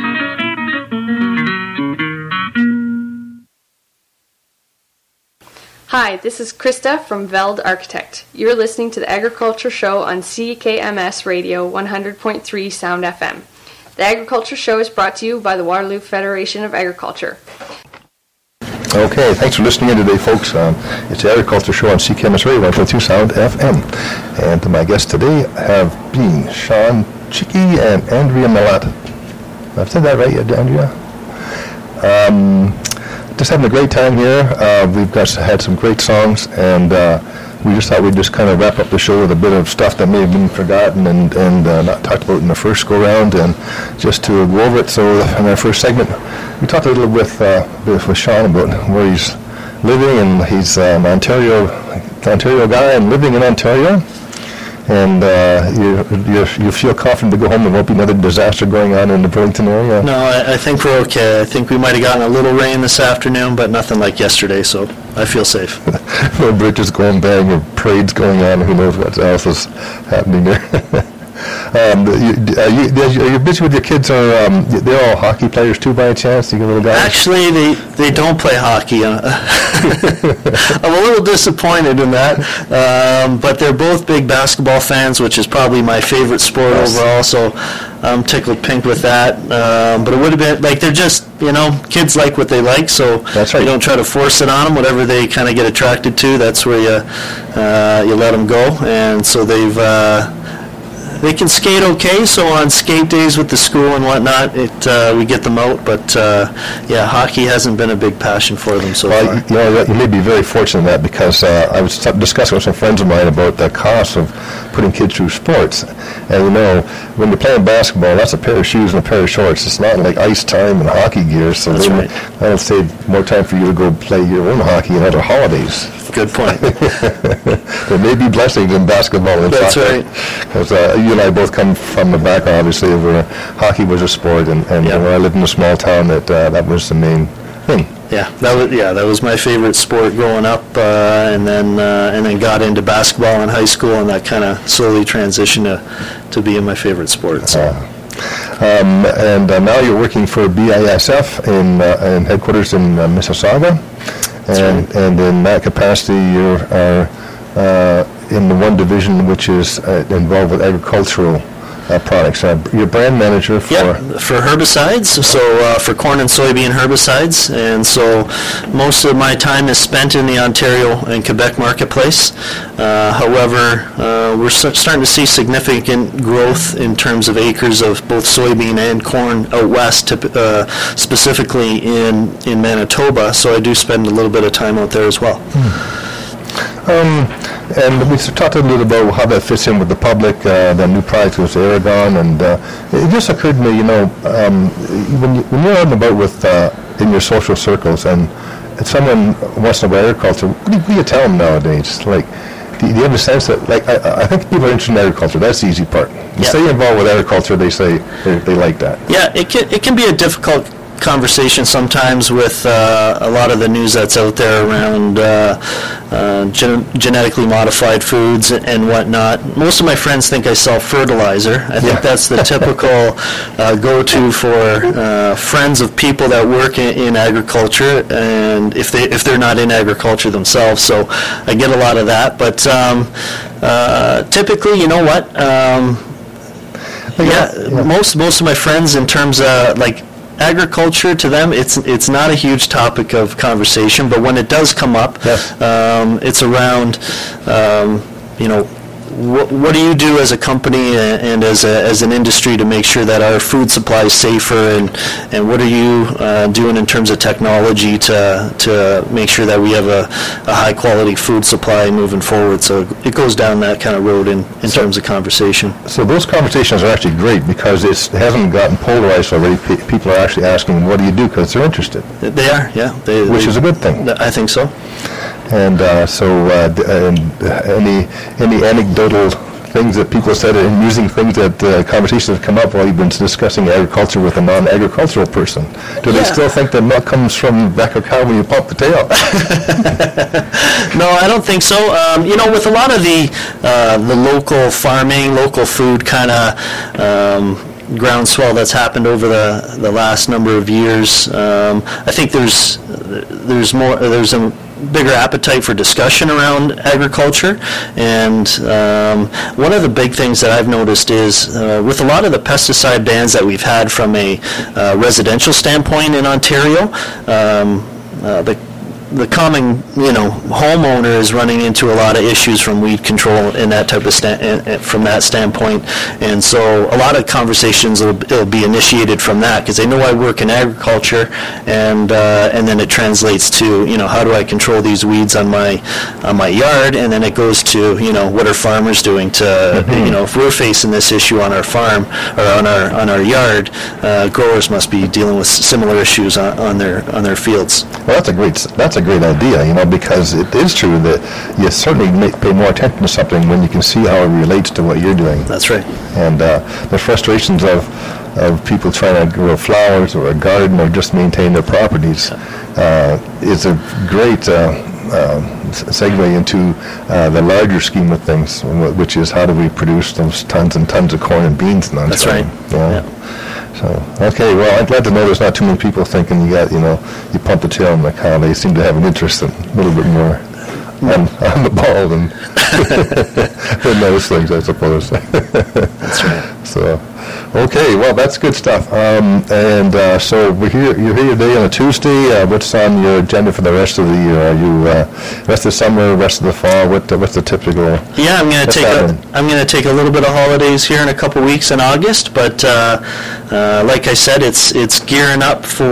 Hi, this is Krista from Veld Architect. You're listening to the Agriculture Show on C K M S Radio one hundred point three Sound F M. The Agriculture Show is brought to you by the Waterloo Federation of Agriculture. Okay, thanks for listening in today, folks. Um, it's the Agriculture Show on C K M S Radio one point two Sound F M. And my guests today have been Sean Chicky and Andrea Millett. I've said that right, Andrea? Um, just having a great time here. Uh, we've got had some great songs, and uh, we just thought we'd just kind of wrap up the show with a bit of stuff that may have been forgotten and, and uh, not talked about in the first go-round, and just to go over it. So in our first segment, we talked a little with, uh, with Sean about where he's living, and he's uh, an Ontario, Ontario guy and living in Ontario. And uh, you, you you feel confident to go home. There won't be another disaster going on in the Burlington area? No, I, I think we're okay. I think we might have gotten a little rain this afternoon, but nothing like yesterday, so I feel safe. No bridges going bang or parades going on. Who knows what else is happening there. um, you, are, you, are you busy with your kids? Or um, they're all hockey players too, by a chance? You little guys? Actually, they, they don't play hockey. I'm a little disappointed in that, um, but they're both big basketball fans, which is probably my favorite sport yes. overall, so I'm tickled pink with that. Um, but it would have been, like, they're just, you know, kids like what they like, so that's right. You don't try to force it on them. Whatever they kind of get attracted to, that's where you, uh, you let them go. And so they've... Uh, they can skate okay. So on skate days with the school and whatnot, it uh, we get them out. But uh, yeah, hockey hasn't been a big passion for them so well, far. You know, you may be very fortunate in that because uh, I was t- discussing with some friends of mine about the cost of putting kids through sports. And you know, when you're playing basketball, that's a pair of shoes and a pair of shorts. It's not like ice time and hockey gear. So That's they, right. that'll save more time for you to go play your own hockey and other holidays. Good point. There may be blessings in basketball and That's soccer. right. Because uh, you and I both come from a background, obviously, where hockey was a sport, and, and Yeah. when I lived in a small town, that uh, that was the main thing. Yeah, that was yeah that was my favorite sport growing up, uh, and then uh, and then got into basketball in high school, and that kind of slowly transitioned to to being my favorite sport. So. Uh, um, and uh, now you're working for B I S F in, uh, in headquarters in uh, Mississauga, and right. and in that capacity you are uh, in the one division which is uh, involved with agricultural uh, products. Uh, you're brand manager for. Yeah, for herbicides, so uh, for corn and soybean herbicides, and so most of my time is spent in the Ontario and Quebec marketplace. Uh, however, uh, we're s- starting to see significant growth in terms of acres of both soybean and corn out west, to, uh, specifically in, in Manitoba, so I do spend a little bit of time out there as well. Um, and we talked a little about how that fits in with the public, uh, the new product was Aragon, and uh, it just occurred to me, you know, um, when, you, when you're out and about with, uh, in your social circles, and, and someone wants to know about agriculture, what do, you, what do you tell them nowadays? Like, do you, do you have a sense that, like, I, I think people are interested in agriculture, that's the easy part. You Yeah. stay involved with agriculture, they say they, they like that. Yeah, it can it can be a difficult conversation sometimes with uh, a lot of the news that's out there around uh, uh, gen- genetically modified foods and whatnot. Most of my friends think I sell fertilizer. I think Yeah. that's the typical uh, go-to for uh, friends of people that work in, in agriculture, and if they if they're not in agriculture themselves. So I get a lot of that, but um, uh, typically, you know what? Um, yeah, yeah. most most of my friends, in terms of like agriculture, to them it's it's not a huge topic of conversation, but when it does come up, Yes. um, it's around um, you know what, what do you do as a company and, and as a, as an industry to make sure that our food supply is safer, and and what are you uh, doing in terms of technology to to make sure that we have a, a high quality food supply moving forward. So it goes down that kind of road in, in So- terms of conversation. So those conversations are actually great because it's, it hasn't gotten polarized already. Pe- people are actually asking, what do you do, because they're interested, They are, yeah. They, which they- is a good thing. I think so. And uh, so, uh, d- and uh, any any anecdotal things that people said, amusing things that uh, conversations have come up while you've been discussing agriculture with a non-agricultural person? Do they Yeah. still think that milk comes from back of cow when you pump the tail? No, I don't think so. Um, you know, with a lot of the uh, the local farming, local food kind of um, groundswell that's happened over the the last number of years, um, I think there's there's more there's a bigger appetite for discussion around agriculture, and um, one of the big things that I've noticed is uh, with a lot of the pesticide bans that we've had from a uh, residential standpoint in Ontario, um, uh, the the common, you know, homeowner is running into a lot of issues from weed control and that type of sta- and, and from that standpoint, and so a lot of conversations will, will be initiated from that, because they know I work in agriculture, and uh, and then it translates to, you know, how do I control these weeds on my on my yard, and then it goes to, you know, what are farmers doing to, mm-hmm. you know, if we're facing this issue on our farm or on our on our yard, uh, growers must be dealing with similar issues on, on their on their fields. Well, that's a great that's a great idea, you know, because it is true that you certainly make, pay more attention to something when you can see how it relates to what you're doing. That's right. And uh, the frustrations of of people trying to grow flowers or a garden or just maintain their properties uh, is a great uh, uh, segue into uh, the larger scheme of things, which is how do we produce those tons and tons of corn and beans in Ontario. That's right. Yeah. Yeah. So, okay, well, I'm glad to know there's not too many people thinking you got, you know, you pump the tail on the cow. They seem to have an interest in a little bit more on, on the ball than, than those things, I suppose. That's right. So, okay, well, that's good stuff. Um, and uh, so we're here, you're here today on a Tuesday. Uh, what's on your agenda for the rest of the year? Are you uh, rest of the summer, rest of the fall? What uh, what's the typical? Yeah, I'm going to take a, I'm going to take a little bit of holidays here in a couple weeks in August. But uh, uh, like I said, it's it's gearing up for.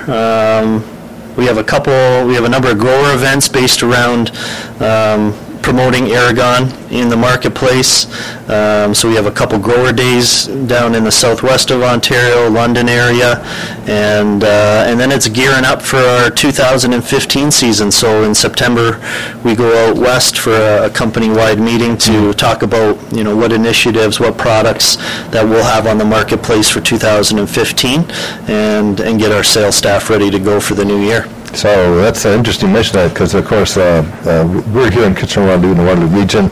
Um, we have a couple. We have a number of grower events based around. Um, promoting Aragon in the marketplace. Um, so we have a couple grower days down in the southwest of Ontario, London area, and uh, and then it's gearing up for our two thousand fifteen season. So in September we go out west for a, a company-wide meeting to talk about, you know, what initiatives, what products that we'll have on the marketplace for two thousand fifteen, and and get our sales staff ready to go for the new year. So that's uh, interesting you mention that, because of course uh, uh, we're here in Kitchener-Waterloo in the Waterloo region,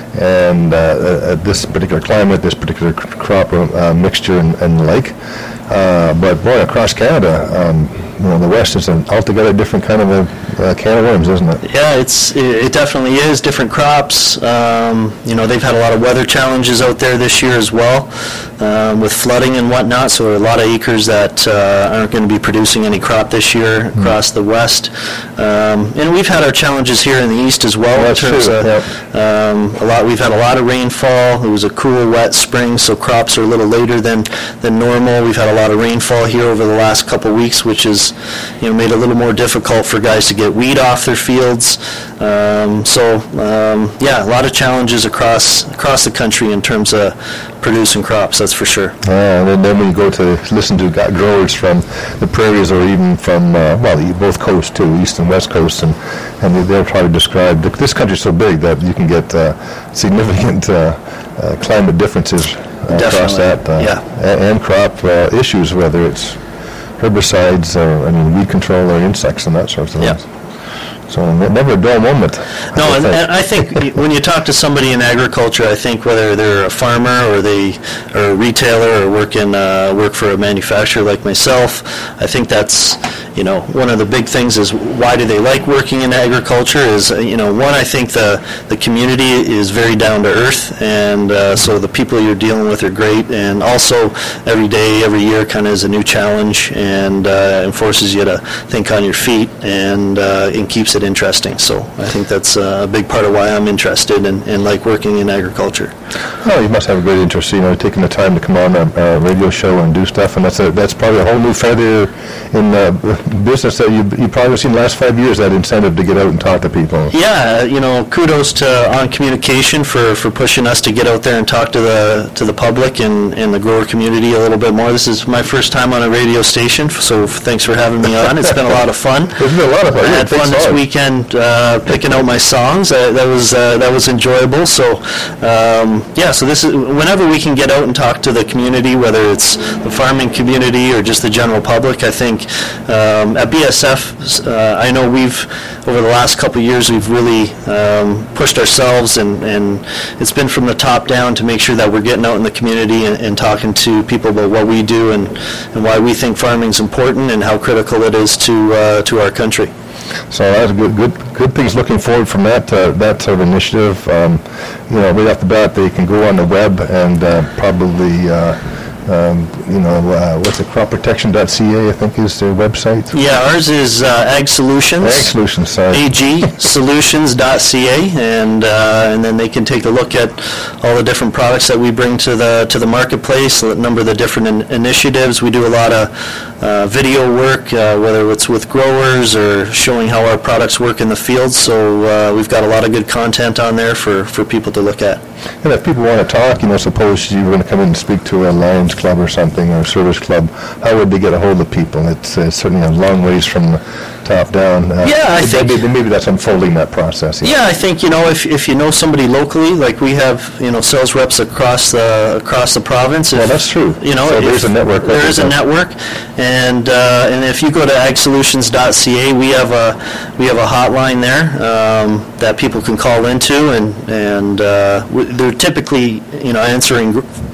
and uh, uh, this particular climate, this particular c- crop uh, mixture and, and the like. Uh, but boy, across Canada, um, you know, the West is an altogether different kind of a uh, can of worms, isn't it? Yeah, it's it definitely is different crops. Um, you know, they've had a lot of weather challenges out there this year as well, um, with flooding and whatnot. So a lot of acres that uh, aren't going to be producing any crop this year mm. across the West. Um, and we've had our challenges here in the East as well. That's in terms true. of Yep. um, a lot. We've had a lot of rainfall. It was a cool, wet spring, so crops are a little later than than normal. We've had a lot of rainfall here over the last couple of weeks, which has, you know, made it a little more difficult for guys to get weed off their fields. Um, so um, yeah, a lot of challenges across across the country in terms of producing crops. That's for sure. Uh, and then, then when you go to listen to growers from the prairies, or even from uh, well, both coasts too, east and west coast, and and they'll try to describe the, this country's so big that you can get uh, significant uh, uh, climate differences uh, across that, uh, yeah. and, and crop uh, issues, whether it's herbicides or I mean weed control or insects and that sort of yeah. things. So never a dull moment. No, and, and I think when you talk to somebody in agriculture, I think whether they're a farmer or they are a retailer or work in uh, work for a manufacturer like myself, I think that's, you know, one of the big things is why do they like working in agriculture is, you know, one, I think the, the community is very down to earth, and uh, so the people you're dealing with are great, and also every day, every year kind of is a new challenge, and uh, and forces you to think on your feet, and uh, and keeps it interesting. So I think that's a big part of why I'm interested in, in like working in agriculture. Oh, you must have a great interest, you know, taking the time to come on a, a radio show and do stuff, and that's a, that's probably a whole new feather in uh, business that you you probably seen the last five years, that incentive to get out and talk to people. Yeah, you know, kudos to On Communication for, for pushing us to get out there and talk to the to the public and, and the grower community a little bit more. This is my first time on a radio station, so thanks for having me on. It's been a lot of fun. It's been a lot of fun. I had fun this weekend uh, picking out my songs. Uh, that was uh, that was enjoyable. So um, yeah, so this is whenever we can get out and talk to the community, whether it's the farming community or just the general public. I think um, at B S F, uh, I know we've over the last couple of years we've really um, pushed ourselves, and, and it's been from the top down to make sure that we're getting out in the community and, and talking to people about what we do and, and why we think farming is important and how critical it is to uh, to our country. So that's good, good, good things looking forward from that uh, that sort of initiative. Um, you know, right off the bat, they can go on the web and uh, probably, uh, um, you know, uh, what's it, crop protection dot c a, I think is their website. Yeah, ours is uh, Ag Solutions. Ag Solutions, sorry. A G Solutions dot c a, and uh, and then they can take a look at all the different products that we bring to the to the marketplace, a number of the different in- initiatives. We do a lot of uh, video work, uh, whether it's with growers or showing how our products work in the field. So uh, we've got a lot of good content on there for, for people to look at. And if people want to talk, you know, suppose you were going to come in and speak to a Lions Club or something, or a service club, how would they get a hold of people? It's uh, certainly a long ways from the top down. Uh, Yeah, I think- maybe, maybe that's unfolding that process. Yeah, I think, you know, if if you know somebody locally, like we have, you know, sales reps across the across the province. If, Well, that's true. You know, So if there's a network right There is a there. network, and uh, and if you go to Ag Solutions dot c a, we have a we have a hotline there um, that people can call into, and and uh, w- they're typically, you know, answering gr-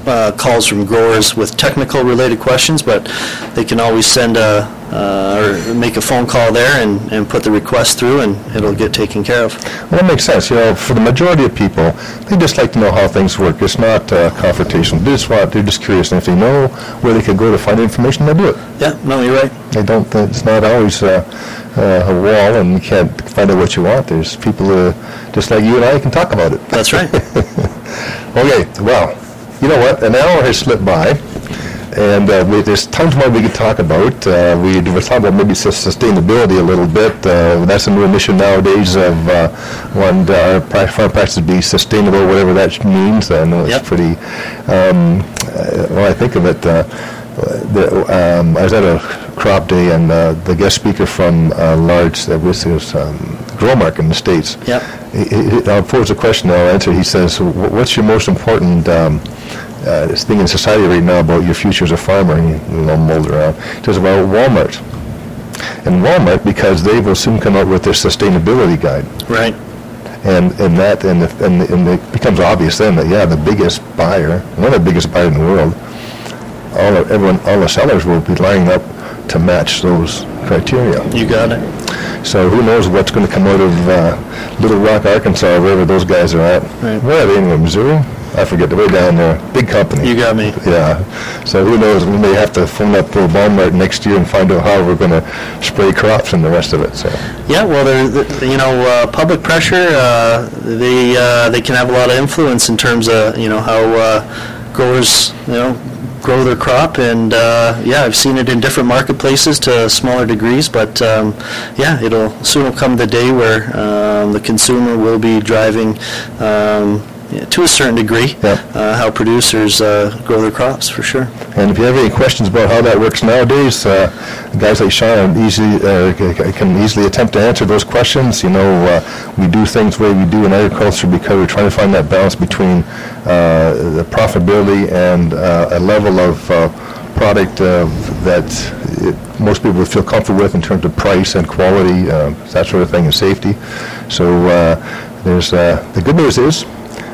uh, calls from growers with technical related questions, but they can always send a uh, or make a phone call there and, and put the request through, and it'll get taken care of. Well, that makes sense. You know, for the majority of people, they just like to know how things work. It's not uh, confrontational. They just want, they're just curious, and if they know where they can go to find information, they'll do it. Yeah, no, you're right. They don't. It's not always uh, uh, a wall, and you can't find out what you want. There's people uh, just like you and I can talk about it. That's right. Okay. Well, you know what? An hour has slipped by. And uh, we, there's tons more we could talk about. Uh, we were talking about maybe sustainability a little bit. Uh, that's a new initiative nowadays of uh, one our farm practice be sustainable, whatever that means. I know it's yep. pretty. Um, uh, well, I think of it. Uh, the, um, I was at a crop day, and uh, the guest speaker from a large uh, was um, grow market in the States. Yep. He, he, I'll pose a question. I'll answer. He says, "What's your most important?" Um, Uh, this thing in society right now about your future as a farmer, and you know, mold around. It says about Walmart. And Walmart, because they will soon come out with their sustainability guide. Right. And and that and the, and, the, and it becomes obvious then that yeah, the biggest buyer, one of the biggest buyers in the world, all of, everyone, all the sellers will be lining up to match those criteria. You got it. So who knows what's going to come out of uh, Little Rock, Arkansas, wherever those guys are at. Right. Where are they in Missouri? I forget, the way down there. Big company. You got me. Yeah. So who knows? We may have to phone up for Walmart next year and find out how we're going to spray crops and the rest of it. So. Yeah, well, there, you know, uh, public pressure, uh, they uh, they can have a lot of influence in terms of, you know, how uh, growers, you know, grow their crop, and uh, yeah, I've seen it in different marketplaces to smaller degrees, but um, yeah, it'll soon will come the day where um, the consumer will be driving um, yeah, to a certain degree yep. uh, how producers uh, grow their crops, for sure. And if you have any questions about how that works nowadays, uh, guys like Sean easily, uh, can easily attempt to answer those questions. You know, uh, we do things the way we do in agriculture because we're trying to find that balance between uh, the profitability and uh, a level of uh, product uh, that it, most people would feel comfortable with in terms of price and quality, uh, that sort of thing, and safety. So uh, there's uh, the good news is,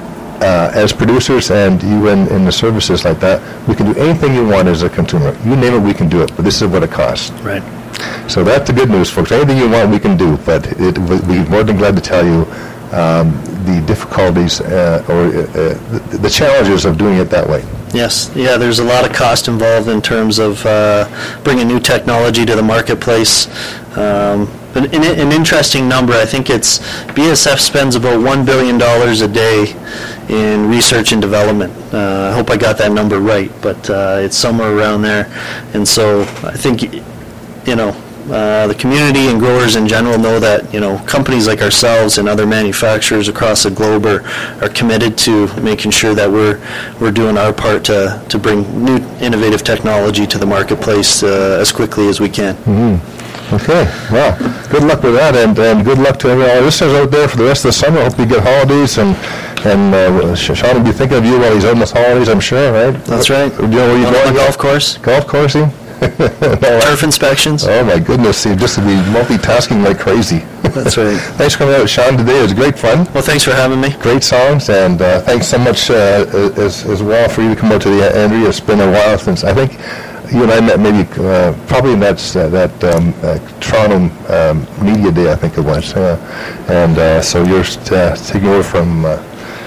Uh, as producers and you in, in the services like that, we can do anything you want as a consumer. You name it, we can do it, but this is what it costs. Right. So that's the good news, folks. Anything you want, we can do, but it, we'd be more than glad to tell you um, the difficulties uh, or uh, the, the challenges of doing it that way. Yes, yeah, there's a lot of cost involved in terms of uh, bringing new technology to the marketplace. Um, but an, an interesting number, I think it's B S F spends about one billion dollars a day in research and development. Uh, I hope I got that number right, but uh, it's somewhere around there. And so I think, you know, Uh, the community and growers in general know that, you know, companies like ourselves and other manufacturers across the globe are, are committed to making sure that we're we're doing our part to, to bring new innovative technology to the marketplace uh, as quickly as we can. Mm-hmm. Okay, well, good luck with that, and, and good luck to every, all our listeners out there for the rest of the summer. Hope you get holidays, and and uh, Sean will be thinking of you while he's on the holidays, I'm sure, right? That's right. Do you know where you're on going? the golf course. Golf coursing? No, Turf inspections. Oh my goodness, you just to be multitasking like crazy. That's right. Thanks for coming out, Sean, today. It was great fun. Well, thanks for having me. Great songs, and uh, thanks so much uh, as, as well for you to come out to the Andrea. It's been a while since, I think you and I met maybe uh, probably in that, uh, that um, uh, Toronto um, Media Day, I think it was. Uh, and uh, so you're uh, taking over from uh,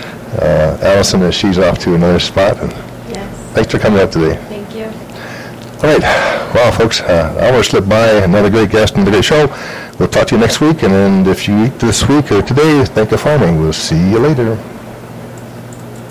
uh, Allison as she's off to another spot. And yes. Thanks for coming out today. Thank you. All right. Well, folks, uh, hour slipped by. Another great guest on the great show. We'll talk to you next week. And then if you eat this week or today, think of farming. We'll see you later.